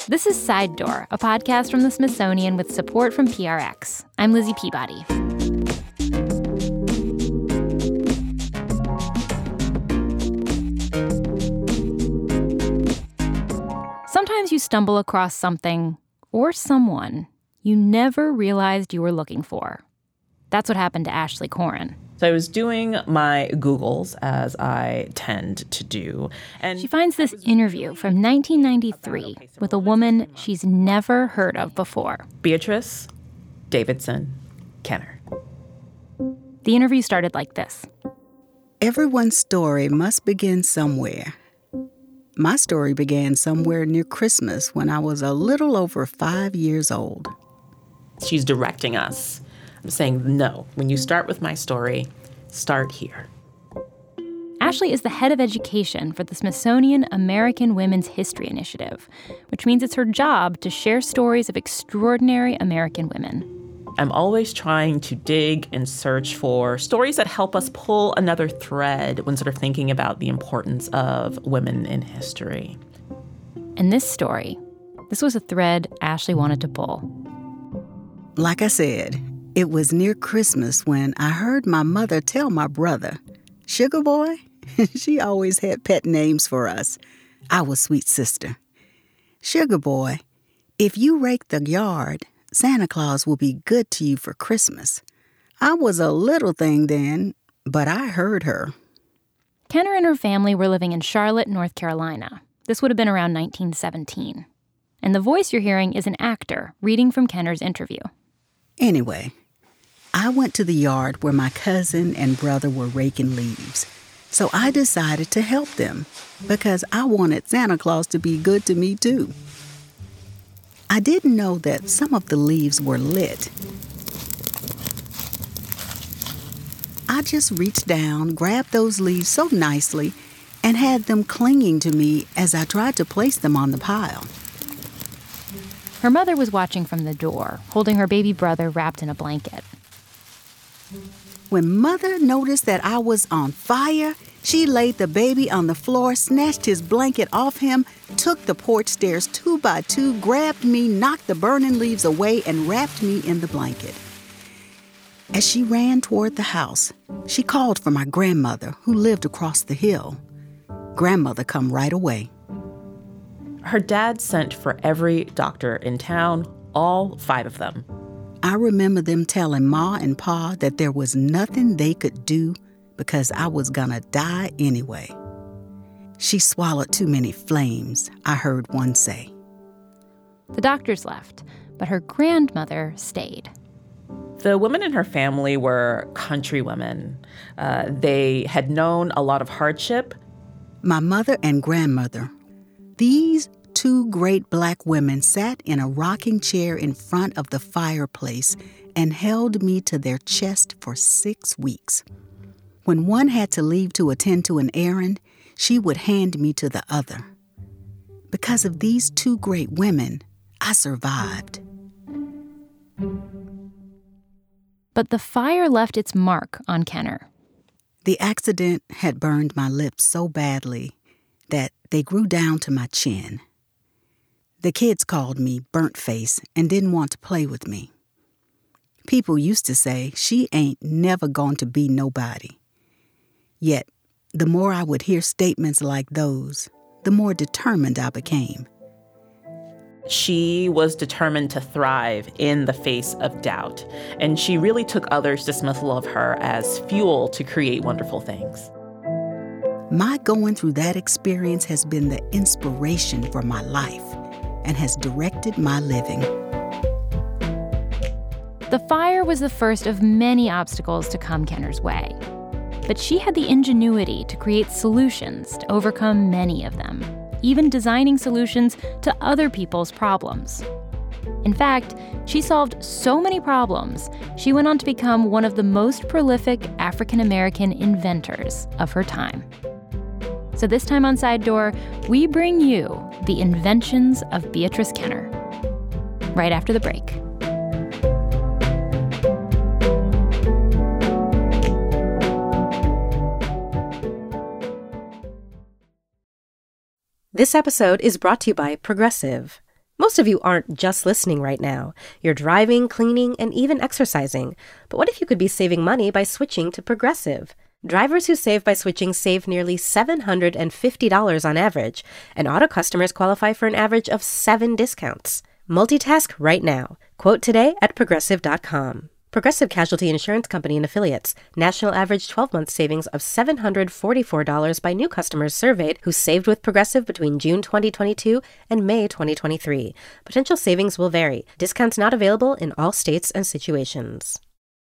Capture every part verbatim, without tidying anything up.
This is Side Door, a podcast from the Smithsonian with support from P R X. I'm Lizzie Peabody. Sometimes you stumble across something or someone you never realized you were looking for. That's what happened to Ashley Corin. So I was doing my Googles, as I tend to do. And she finds this interview from nineteen ninety-three with a woman she's never heard of before. Beatrice Davidson Kenner. The interview started like this. Everyone's story must begin somewhere. My story began somewhere near Christmas when I was a little over five years old. She's directing us. I'm saying, no, when you start with my story, start here. Ashley is the head of education for the Smithsonian American Women's History Initiative, which means it's her job to share stories of extraordinary American women. I'm always trying to dig and search for stories that help us pull another thread when sort of thinking about the importance of women in history. And this story, this was a thread Ashley wanted to pull. Like I said, it was near Christmas when I heard my mother tell my brother, Sugar Boy, she always had pet names for us. I was Sweet Sister. Sugar Boy, if you rake the yard, Santa Claus will be good to you for Christmas. I was a little thing then, but I heard her. Kenner and her family were living in Charlotte, North Carolina. This would have been around nineteen seventeen. And the voice you're hearing is an actor reading from Kenner's interview. Anyway, I went to the yard where my cousin and brother were raking leaves. So I decided to help them because I wanted Santa Claus to be good to me too. I didn't know that some of the leaves were lit. I just reached down, grabbed those leaves so nicely, and had them clinging to me as I tried to place them on the pile. Her mother was watching from the door, holding her baby brother wrapped in a blanket. When Mother noticed that I was on fire, she laid the baby on the floor, snatched his blanket off him, took the porch stairs two by two, grabbed me, knocked the burning leaves away, and wrapped me in the blanket. As she ran toward the house, she called for my grandmother, who lived across the hill. Grandmother come right away. Her dad sent for every doctor in town, all five of them. I remember them telling Ma and Pa that there was nothing they could do because I was gonna die anyway. She swallowed too many flames, I heard one say. The doctors left, but her grandmother stayed. The women in her family were country women. Uh, they had known a lot of hardship. My mother and grandmother, these two great black women sat in a rocking chair in front of the fireplace and held me to their chest for six weeks. When one had to leave to attend to an errand, she would hand me to the other. Because of these two great women, I survived. But the fire left its mark on Kenner. The accident had burned my lips so badly that they grew down to my chin. The kids called me burnt face and didn't want to play with me. People used to say she ain't never going to be nobody. Yet, the more I would hear statements like those, the more determined I became. She was determined to thrive in the face of doubt, and she really took others' dismissal of her as fuel to create wonderful things. My going through that experience has been the inspiration for my life and has directed my living. The fire was the first of many obstacles to come Kenner's way. But she had the ingenuity to create solutions to overcome many of them, even designing solutions to other people's problems. In fact, she solved so many problems, she went on to become one of the most prolific African-American inventors of her time. So this time on Side Door, we bring you the inventions of Beatrice Kenner. Right after the break. This episode is brought to you by Progressive. Most of you aren't just listening right now. You're driving, cleaning, and even exercising. But what if you could be saving money by switching to Progressive? Drivers who save by switching save nearly seven hundred fifty dollars on average, and auto customers qualify for an average of seven discounts. Multitask right now. Quote today at progressive dot com. Progressive Casualty Insurance Company and Affiliates. National average twelve-month savings of seven hundred forty-four dollars by new customers surveyed who saved with Progressive between June twenty twenty-two and May twenty twenty-three. Potential savings will vary. Discounts not available in all states and situations.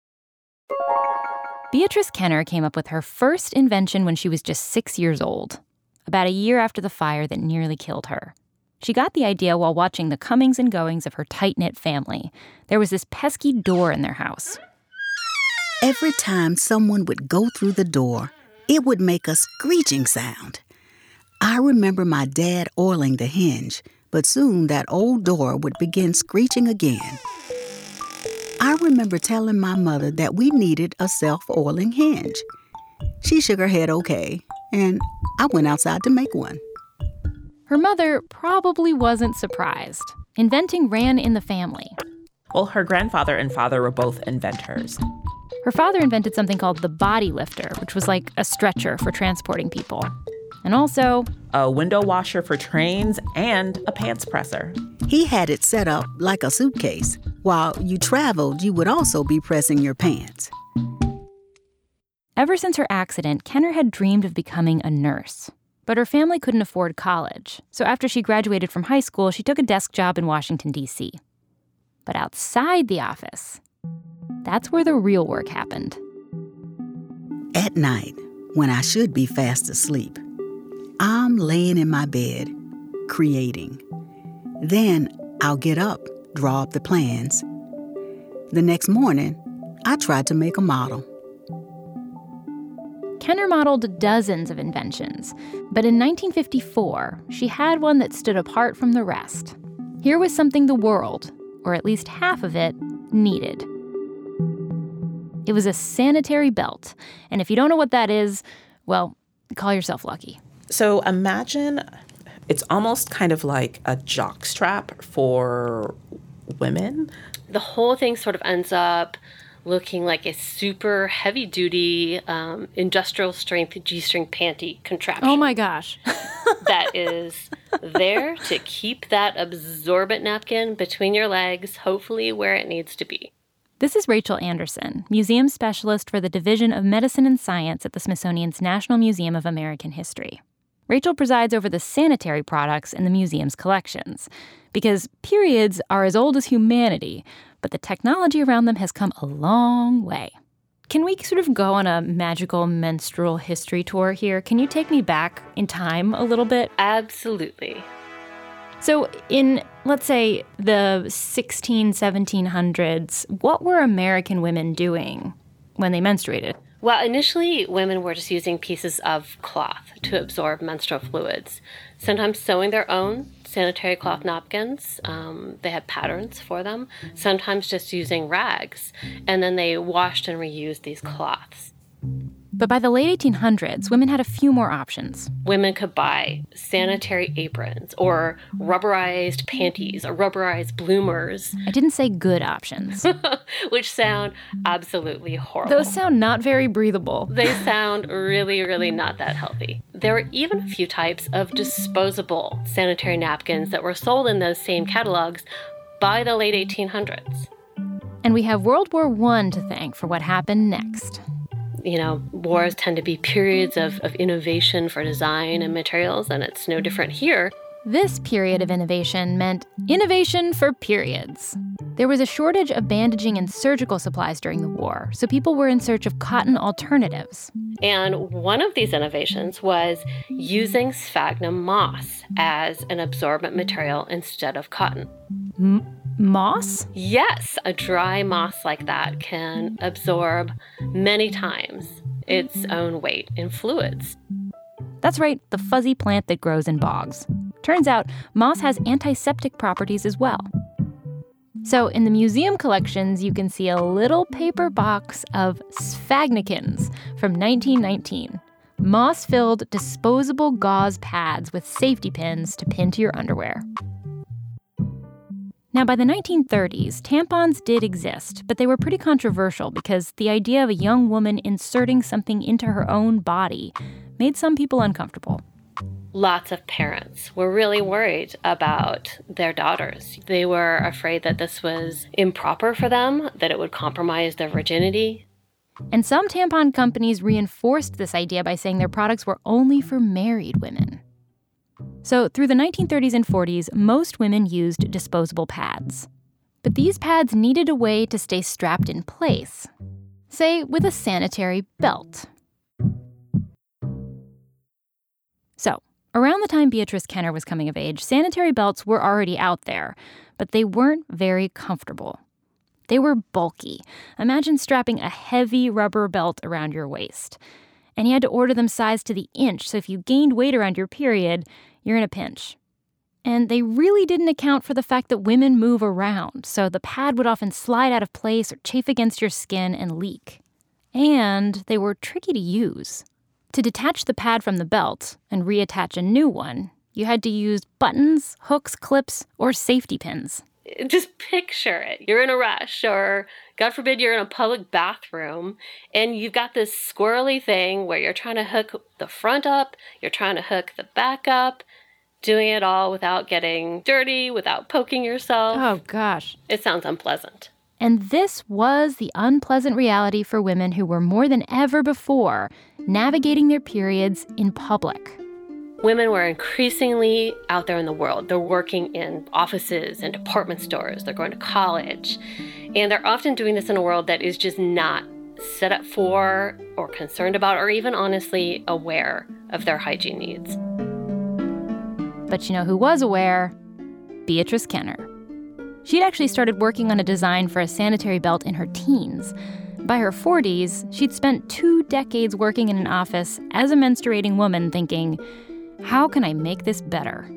Beatrice Kenner came up with her first invention when she was just six years old, about a year after the fire that nearly killed her. She got the idea while watching the comings and goings of her tight-knit family. There was this pesky door in their house. Every time someone would go through the door, it would make a screeching sound. I remember my dad oiling the hinge, but soon that old door would begin screeching again. I remember telling my mother that we needed a self-oiling hinge. She shook her head okay, and I went outside to make one. Her mother probably wasn't surprised. Inventing ran in the family. Well, her grandfather and father were both inventors. Her father invented something called the body lifter, which was like a stretcher for transporting people. And also a window washer for trains and a pants presser. He had it set up like a suitcase. While you traveled, you would also be pressing your pants. Ever since her accident, Kenner had dreamed of becoming a nurse. But her family couldn't afford college, so after she graduated from high school, she took a desk job in Washington, D C. But outside the office, that's where the real work happened. At night, when I should be fast asleep, I'm laying in my bed, creating. Then I'll get up, draw up the plans. The next morning, I tried to make a model. Kenner modeled dozens of inventions, but in nineteen fifty-four, she had one that stood apart from the rest. Here was something the world, or at least half of it, needed. It was a sanitary belt, and if you don't know what that is, well, call yourself lucky. So imagine it's almost kind of like a jock strap for women. The whole thing sort of ends up looking like a super heavy-duty, um, industrial-strength G-string panty contraption. Oh, my gosh. That is there to keep that absorbent napkin between your legs, hopefully where it needs to be. This is Rachel Anderson, museum specialist for the Division of Medicine and Science at the Smithsonian's National Museum of American History. Rachel presides over the sanitary products in the museum's collections, because periods are as old as humanity, but the technology around them has come a long way. Can we sort of go on a magical menstrual history tour here? Can you take me back in time a little bit? Absolutely. So in, let's say, the sixteen, seventeen hundreds, what were American women doing when they menstruated? Well, initially, women were just using pieces of cloth to absorb menstrual fluids, sometimes sewing their own sanitary cloth napkins. Um, they had patterns for them, sometimes just using rags, and then they washed and reused these cloths. But by the late eighteen hundreds, women had a few more options. Women could buy sanitary aprons or rubberized panties or rubberized bloomers. I didn't say good options. Which sound absolutely horrible. Those sound not very breathable. They sound really, really not that healthy. There were even a few types of disposable sanitary napkins that were sold in those same catalogs by the late eighteen hundreds. And we have World War One to thank for what happened next. You know, wars tend to be periods of, of innovation for design and materials, and it's no different here. This period of innovation meant innovation for periods. There was a shortage of bandaging and surgical supplies during the war, so people were in search of cotton alternatives. And one of these innovations was using sphagnum moss as an absorbent material instead of cotton. M- moss? Yes, a dry moss like that can absorb many times its own weight in fluids. That's right, the fuzzy plant that grows in bogs. Turns out, moss has antiseptic properties as well. So in the museum collections, you can see a little paper box of Sphagnikins from nineteen nineteen. Moss-filled disposable gauze pads with safety pins to pin to your underwear. Now, by the nineteen thirties, tampons did exist, but they were pretty controversial because the idea of a young woman inserting something into her own body made some people uncomfortable. Lots of parents were really worried about their daughters. They were afraid that this was improper for them, that it would compromise their virginity. And some tampon companies reinforced this idea by saying their products were only for married women. So through the nineteen thirties and forties, most women used disposable pads. But these pads needed a way to stay strapped in place, say with a sanitary belt. So, around the time Beatrice Kenner was coming of age, sanitary belts were already out there, but they weren't very comfortable. They were bulky. Imagine strapping a heavy rubber belt around your waist. And you had to order them sized to the inch, so if you gained weight around your period, you're in a pinch. And they really didn't account for the fact that women move around, so the pad would often slide out of place or chafe against your skin and leak. And they were tricky to use. To detach the pad from the belt and reattach a new one, you had to use buttons, hooks, clips, or safety pins. Just picture it. You're in a rush, or God forbid you're in a public bathroom, and you've got this squirrely thing where you're trying to hook the front up, you're trying to hook the back up, doing it all without getting dirty, without poking yourself. Oh, gosh. It sounds unpleasant. And this was the unpleasant reality for women who were more than ever before navigating their periods in public. Women were increasingly out there in the world. They're working in offices and department stores. They're going to college. And they're often doing this in a world that is just not set up for or concerned about or even honestly aware of their hygiene needs. But you know who was aware? Beatrice Kenner. She'd actually started working on a design for a sanitary belt in her teens. By her forties, she'd spent two decades working in an office as a menstruating woman thinking, how can I make this better?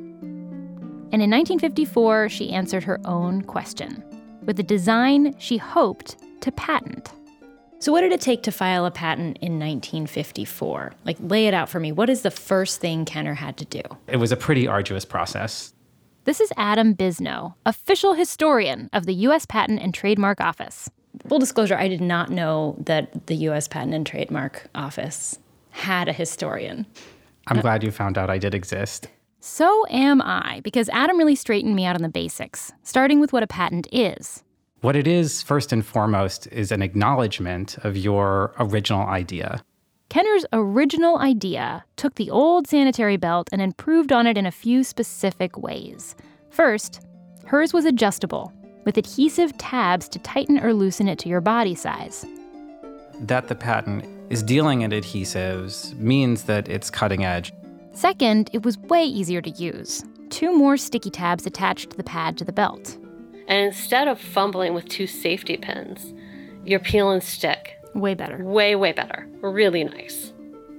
And in nineteen fifty-four, she answered her own question with a design she hoped to patent. So what did it take to file a patent in nineteen fifty-four? Like, lay it out for me. What is the first thing Kenner had to do? It was a pretty arduous process. This is Adam Bisno, official historian of the U S Patent and Trademark Office. Full disclosure, I did not know that the U S Patent and Trademark Office had a historian. I'm glad you found out I did exist. So am I, because Adam really straightened me out on the basics, starting with what a patent is. What it is, first and foremost, is an acknowledgement of your original idea. Kenner's original idea took the old sanitary belt and improved on it in a few specific ways. First, hers was adjustable, with adhesive tabs to tighten or loosen it to your body size. That the patent is dealing in adhesives means that it's cutting edge. Second, it was way easier to use. Two more sticky tabs attached the pad to the belt. And instead of fumbling with two safety pins, you're peel and stick. Way better. Way, way better. Really nice.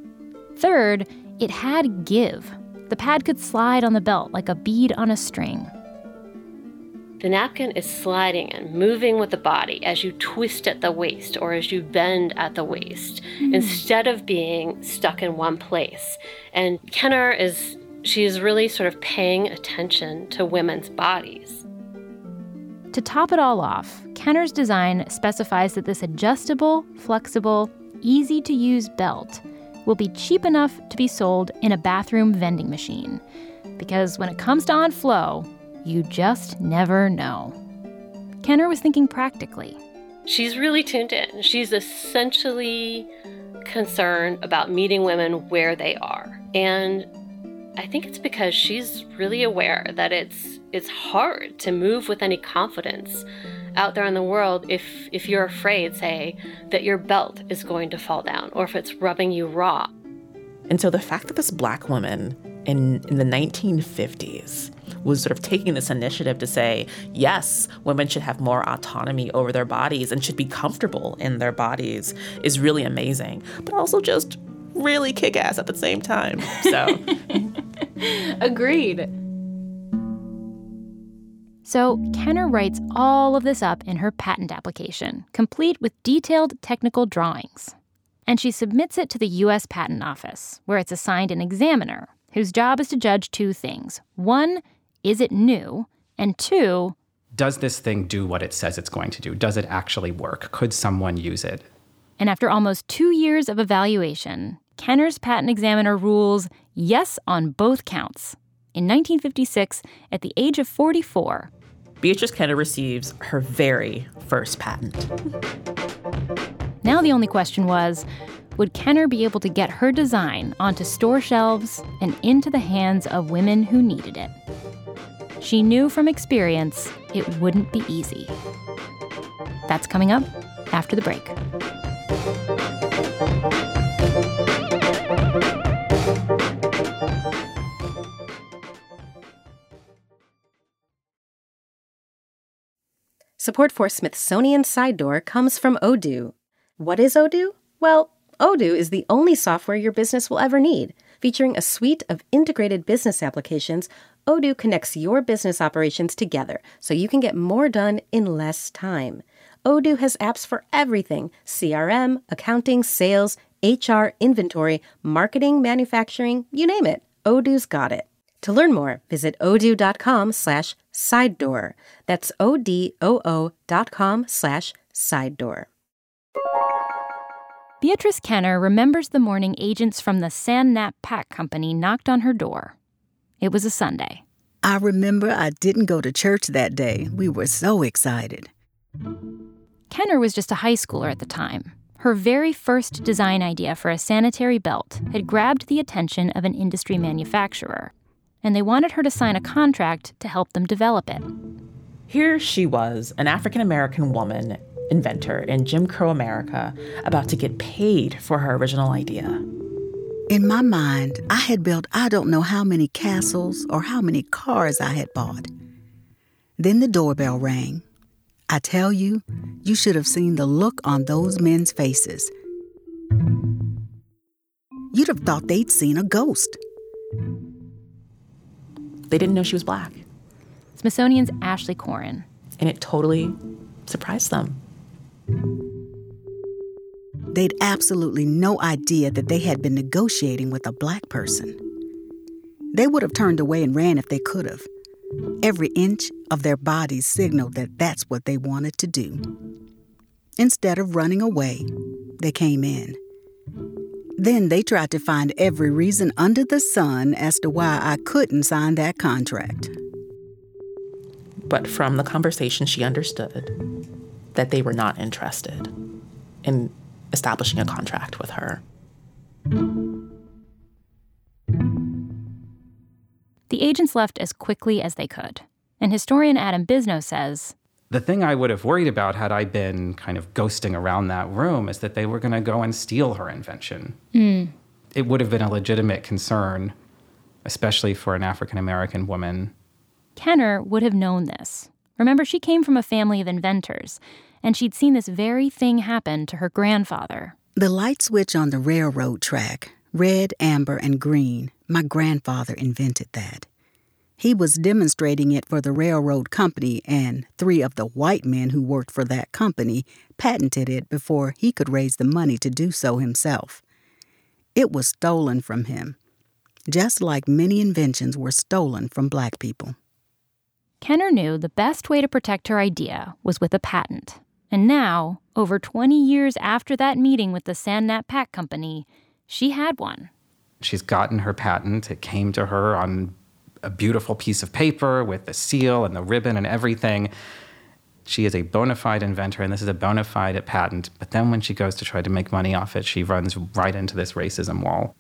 Third, it had give. The pad could slide on the belt like a bead on a string. The napkin is sliding and moving with the body as you twist at the waist or as you bend at the waist, mm. instead of being stuck in one place. And Kenner is, she is really sort of paying attention to women's bodies. To top it all off, Kenner's design specifies that this adjustable, flexible, easy-to-use belt will be cheap enough to be sold in a bathroom vending machine. Because when it comes to on-flow, you just never know. Kenner was thinking practically. She's really tuned in. She's essentially concerned about meeting women where they are. And I think it's because she's really aware that it's it's hard to move with any confidence out there in the world if if you're afraid, say, that your belt is going to fall down or if it's rubbing you raw. And so the fact that this Black woman in, in the nineteen fifties was sort of taking this initiative to say, yes, women should have more autonomy over their bodies and should be comfortable in their bodies is really amazing, but also just really kick-ass at the same time. So, agreed. So Kenner writes all of this up in her patent application, complete with detailed technical drawings. And she submits it to the U S Patent Office, where it's assigned an examiner, whose job is to judge two things. One, is it new? And two, does this thing do what it says it's going to do? Does it actually work? Could someone use it? And after almost two years of evaluation, Kenner's patent examiner rules yes on both counts. In nineteen fifty-six, at the age of forty-four, Beatrice Kenner receives her very first patent. Now the only question was, would Kenner be able to get her design onto store shelves and into the hands of women who needed it? She knew from experience it wouldn't be easy. That's coming up after the break. Support for Smithsonian Side Door comes from Odoo. What is Odoo? Well, Odoo is the only software your business will ever need. Featuring a suite of integrated business applications, Odoo connects your business operations together so you can get more done in less time. Odoo has apps for everything: C R M, accounting, sales, H R, inventory, marketing, manufacturing, you name it. Odoo's got it. To learn more, visit odoo.com slash side door. That's O-D-O-O dot com slash side door. Beatrice Kenner remembers the morning agents from the San-Nap Pack Company knocked on her door. It was a Sunday. I remember I didn't go to church that day. We were so excited. Kenner was just a high schooler at the time. Her very first design idea for a sanitary belt had grabbed the attention of an industry manufacturer, and they wanted her to sign a contract to help them develop it. Here she was, an African-American woman inventor in Jim Crow America, about to get paid for her original idea. In my mind, I had built I don't know how many castles or how many cars I had bought. Then the doorbell rang. I tell you, you should have seen the look on those men's faces. You'd have thought they'd seen a ghost. They didn't know she was Black. Smithsonian's Ashley Corin. And it totally surprised them. They'd absolutely no idea that they had been negotiating with a Black person. They would have turned away and ran if they could have. Every inch of their bodies signaled that that's what they wanted to do. Instead of running away, they came in. Then they tried to find every reason under the sun as to why I couldn't sign that contract. But from the conversation, she understood that they were not interested in establishing a contract with her. The agents left as quickly as they could. And historian Adam Bisno says, the thing I would have worried about had I been kind of ghosting around that room is that they were going to go and steal her invention. Mm. It would have been a legitimate concern, especially for an African-American woman. Kenner would have known this. Remember, she came from a family of inventors, and she'd seen this very thing happen to her grandfather. The light switch on the railroad track, red, amber, and green, my grandfather invented that. He was demonstrating it for the railroad company, and three of the white men who worked for that company patented it before he could raise the money to do so himself. It was stolen from him, just like many inventions were stolen from Black people. Kenner knew the best way to protect her idea was with a patent. And now, over twenty years after that meeting with the San-Nap Pack Company, she had one. She's gotten her patent. It came to her on a beautiful piece of paper with the seal and the ribbon and everything. She is a bona fide inventor, and this is a bona fide patent. But then when she goes to try to make money off it, she runs right into this racism wall.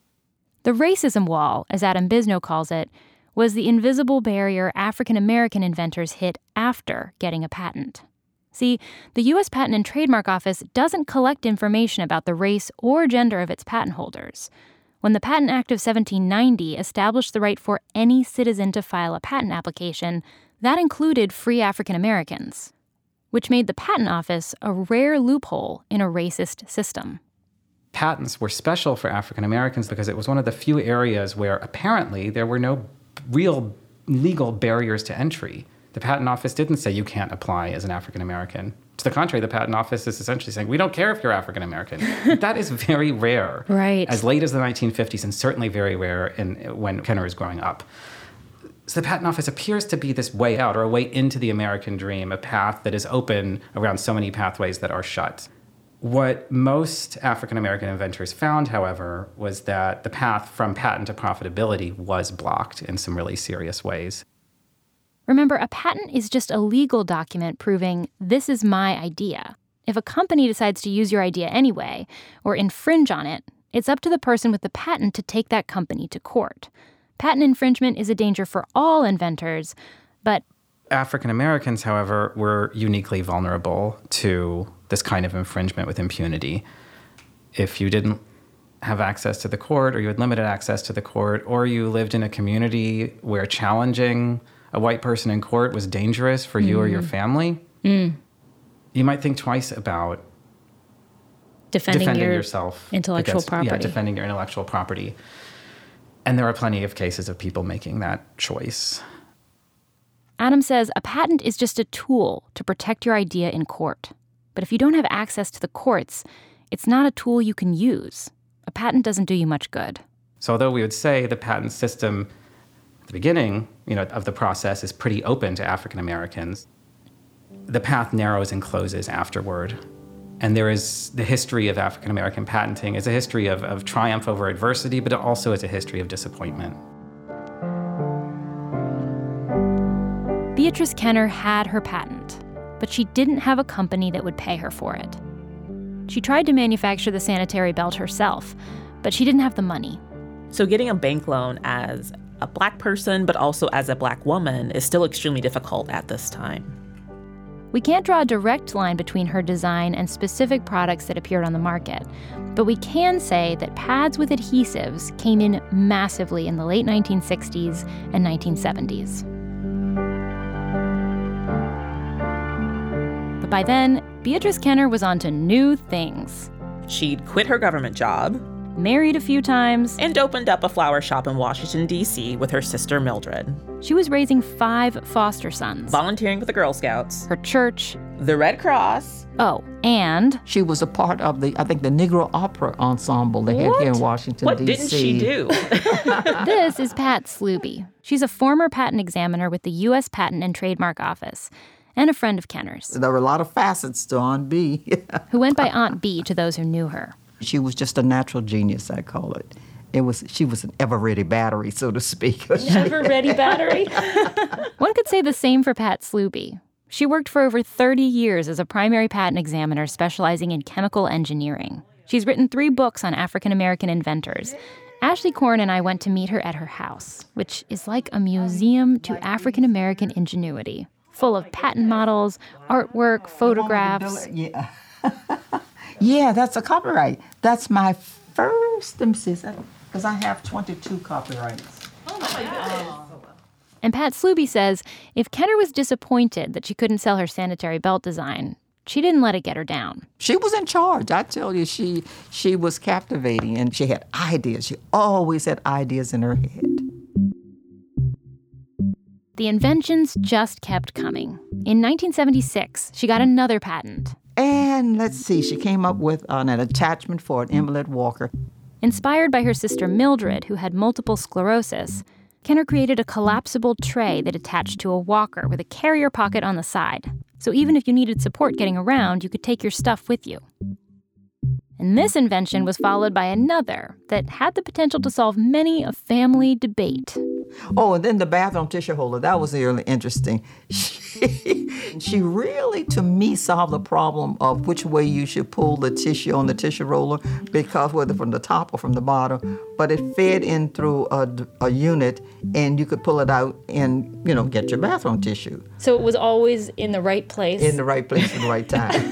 The racism wall, as Adam Bisno calls it, was the invisible barrier African-American inventors hit after getting a patent. See, the U S Patent and Trademark Office doesn't collect information about the race or gender of its patent holders. When the Patent Act of seventeen ninety established the right for any citizen to file a patent application, that included free African Americans, which made the Patent Office a rare loophole in a racist system. Patents were special for African Americans because it was one of the few areas where apparently there were no real legal barriers to entry. The Patent Office didn't say you can't apply as an African American. To the contrary, the Patent Office is essentially saying, we don't care if you're African American. That is very rare. Right. As late as the nineteen fifties, and certainly very rare in, when Kenner is growing up. So the Patent Office appears to be this way out, or a way into the American dream, a path that is open around so many pathways that are shut. What most African-American inventors found, however, was that the path from patent to profitability was blocked in some really serious ways. Remember, a patent is just a legal document proving this is my idea. If a company decides to use your idea anyway, or infringe on it, it's up to the person with the patent to take that company to court. Patent infringement is a danger for all inventors, but African Americans, however, were uniquely vulnerable to this kind of infringement with impunity. If you didn't have access to the court, or you had limited access to the court, or you lived in a community where challenging a white person in court was dangerous for you mm. or your family, mm. you might think twice about defending, defending your yourself. Intellectual against, property. Yeah, defending your intellectual property. And there are plenty of cases of people making that choice. Adam says a patent is just a tool to protect your idea in court. But if you don't have access to the courts, it's not a tool you can use. A patent doesn't do you much good. So although we would say the patent system at the beginning, you know, of the process is pretty open to African Americans, the path narrows and closes afterward. And there is the history of African American patenting is a history of, of triumph over adversity, but it also is a history of disappointment. Beatrice Kenner had her patent, but she didn't have a company that would pay her for it. She tried to manufacture the sanitary belt herself, but she didn't have the money. So getting a bank loan as a Black person, but also as a Black woman, is still extremely difficult at this time. We can't draw a direct line between her design and specific products that appeared on the market, but we can say that pads with adhesives came in massively in the late nineteen sixties and nineteen seventies. But by then, Beatrice Kenner was on to new things. She'd quit her government job, married a few times, and opened up a flower shop in Washington, D C with her sister Mildred. She was raising five foster sons, volunteering with the Girl Scouts, her church, the Red Cross. Oh, and she was a part of the, I think, the Negro Opera Ensemble they had what? here in Washington, what D C. What didn't she do? This is Pat Sluby. She's a former patent examiner with the U S Patent and Trademark Office, and a friend of Kenner's. There were a lot of facets to Aunt B. Who went by Aunt B to those who knew her. She was just a natural genius, I call it. It was she was an ever-ready battery, so to speak. Ever-ready battery? One could say the same for Pat Sluby. She worked for over thirty years as a primary patent examiner specializing in chemical engineering. She's written three books on African-American inventors. Ashley Korn and I went to meet her at her house, which is like a museum to African-American ingenuity, full of patent models, artwork, photographs. Yeah. Yeah, that's a copyright. That's my first, let me see, because I have twenty-two copyrights. Oh my God. And Pat Sluby says if Kenner was disappointed that she couldn't sell her sanitary belt design, she didn't let it get her down. She was in charge. I tell you, she she was captivating, and she had ideas. She always had ideas in her head. The inventions just kept coming. In nineteen seventy-six, she got another patent. And let's see, she came up with an, an attachment for an invalid walker. Inspired by her sister Mildred, who had multiple sclerosis, Kenner created a collapsible tray that attached to a walker with a carrier pocket on the side. So even if you needed support getting around, you could take your stuff with you. And this invention was followed by another that had the potential to solve many a family debate. Oh, and then the bathroom tissue holder. That was really interesting. She, she really, to me, solved the problem of which way you should pull the tissue on the tissue roller, because whether from the top or from the bottom, but it fed in through a, a unit, and you could pull it out and, you know, get your bathroom tissue. So it was always in the right place? In the right place at the right time.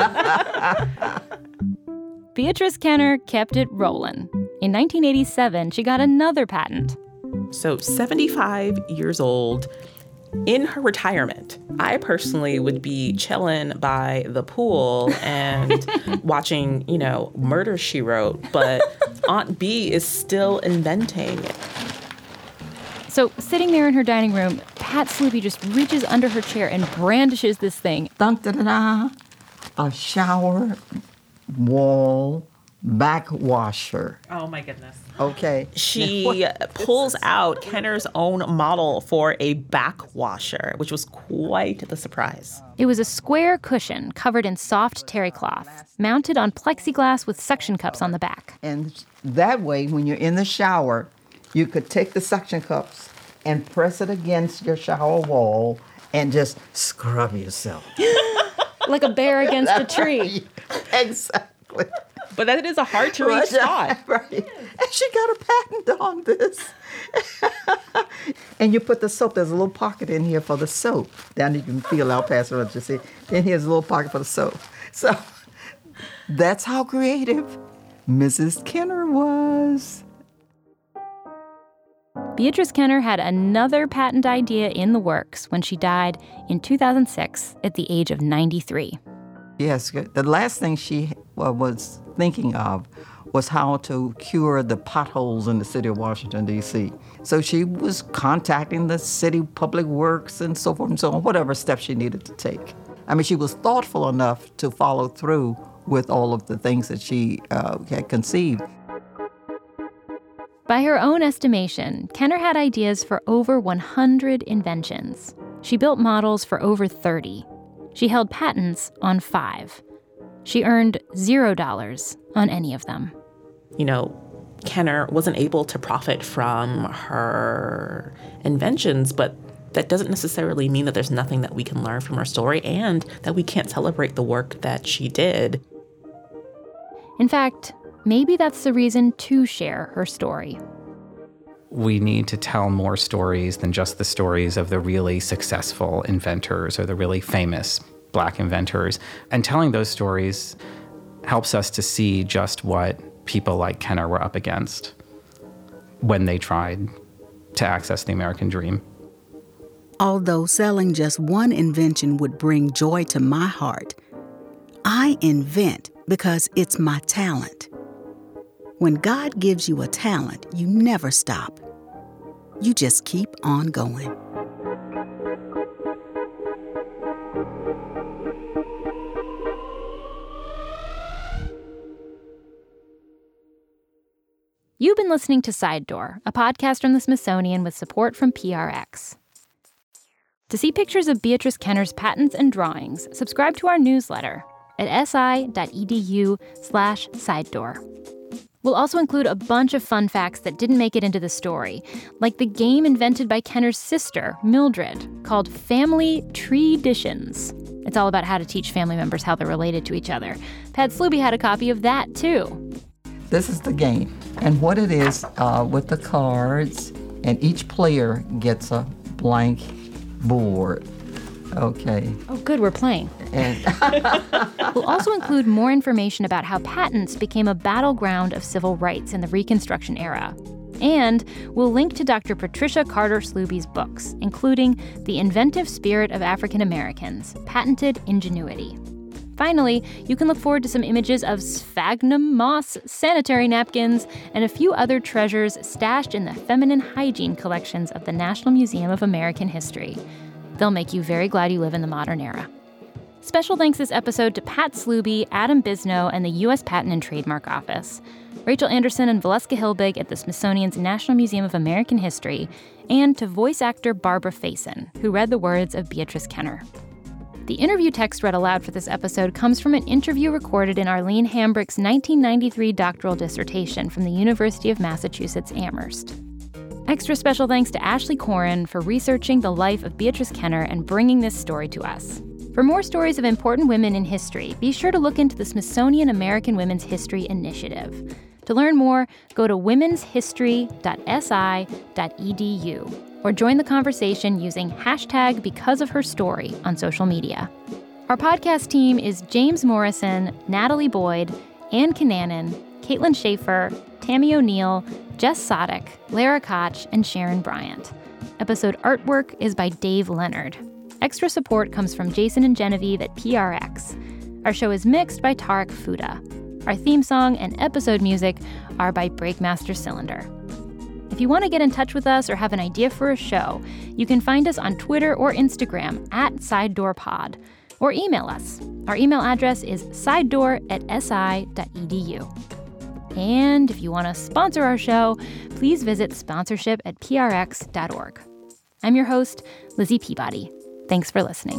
Beatrice Kenner kept it rolling. In nineteen eighty-seven, she got another patent. So seventy-five years old, in her retirement, I personally would be chilling by the pool and watching, you know, Murder, She Wrote, but Aunt B is still inventing. So sitting there in her dining room, Pat Sluby just reaches under her chair and brandishes this thing. Dun, da, da, da. A shower wall backwasher. Oh, my goodness. Okay. She pulls out Kenner's own model for a backwasher, which was quite the surprise. It was a square cushion covered in soft terry cloth, mounted on plexiglass with suction cups on the back. And that way, when you're in the shower, you could take the suction cups and press it against your shower wall and just scrub yourself. Like a bear against a tree. Exactly. But that is a hard-to-reach spot. Right. And she got a patent on this. And you put the soap. There's a little pocket in here for the soap. Down you can feel out past the you see. Then here's a little pocket for the soap. So that's how creative Missus Kenner was. Beatrice Kenner had another patent idea in the works when she died in two thousand six at the age of ninety-three. Yes, the last thing she was thinking of was how to cure the potholes in the city of Washington, D C So she was contacting the city public works and so forth and so on, whatever steps she needed to take. I mean, she was thoughtful enough to follow through with all of the things that she uh, had conceived. By her own estimation, Kenner had ideas for over one hundred inventions. She built models for over thirty. She held patents on five. She earned zero dollars on any of them. You know, Kenner wasn't able to profit from her inventions, but that doesn't necessarily mean that there's nothing that we can learn from her story and that we can't celebrate the work that she did. In fact, maybe that's the reason to share her story. We need to tell more stories than just the stories of the really successful inventors or the really famous Black inventors. And telling those stories helps us to see just what people like Kenner were up against when they tried to access the American dream. Although selling just one invention would bring joy to my heart, I invent because it's my talent. When God gives you a talent, you never stop. You just keep on going. You've been listening to Side Door, a podcast from the Smithsonian with support from P R X. To see pictures of Beatrice Kenner's patents and drawings, subscribe to our newsletter at si.edu slash side door. We'll also include a bunch of fun facts that didn't make it into the story, like the game invented by Kenner's sister, Mildred, called Family Treeditions. It's all about how to teach family members how they're related to each other. Pat Sluby had a copy of that, too. This is the game. And what it is uh, with the cards, and each player gets a blank board. Okay. Oh, good, we're playing. And we'll also include more information about how patents became a battleground of civil rights in the Reconstruction era. And we'll link to Doctor Patricia Carter Sluby's books, including The Inventive Spirit of African Americans, Patented Ingenuity. Finally, you can look forward to some images of sphagnum moss sanitary napkins and a few other treasures stashed in the feminine hygiene collections of the National Museum of American History. They'll make you very glad you live in the modern era. Special thanks this episode to Pat Sluby, Adam Bisno, and the U S Patent and Trademark Office, Rachel Anderson and Valeska Hilbig at the Smithsonian's National Museum of American History, and to voice actor Barbara Faison, who read the words of Beatrice Kenner. The interview text read aloud for this episode comes from an interview recorded in Arlene Hambrick's nineteen ninety-three doctoral dissertation from the University of Massachusetts Amherst. Extra special thanks to Ashley Corin for researching the life of Beatrice Kenner and bringing this story to us. For more stories of important women in history, be sure to look into the Smithsonian American Women's History Initiative. To learn more, go to womens history dot s i dot e d u or join the conversation using hashtag because of her story on social media. Our podcast team is James Morrison, Natalie Boyd, Ann Kinanen, Caitlin Schaefer, Tammy O'Neill, Jess Sodick, Lara Koch, and Sharon Bryant. Episode artwork is by Dave Leonard. Extra support comes from Jason and Genevieve at P R X. Our show is mixed by Tarek Fuda. Our theme song and episode music are by Breakmaster Cylinder. If you want to get in touch with us or have an idea for a show, you can find us on Twitter or Instagram at SideDoorPod, or email us. Our email address is sidedoor at s i dot e d u. And if you want to sponsor our show, please visit sponsorship at p r x dot org. I'm your host, Lizzie Peabody. Thanks for listening.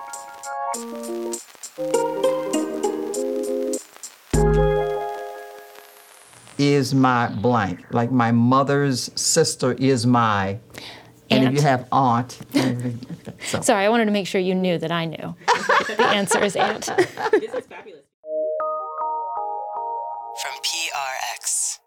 Is my blank. Like my mother's sister is my, and Aunt. if you have aunt. So. Sorry, I wanted to make sure you knew that I knew. The answer is aunt. This is fabulous. From P R X.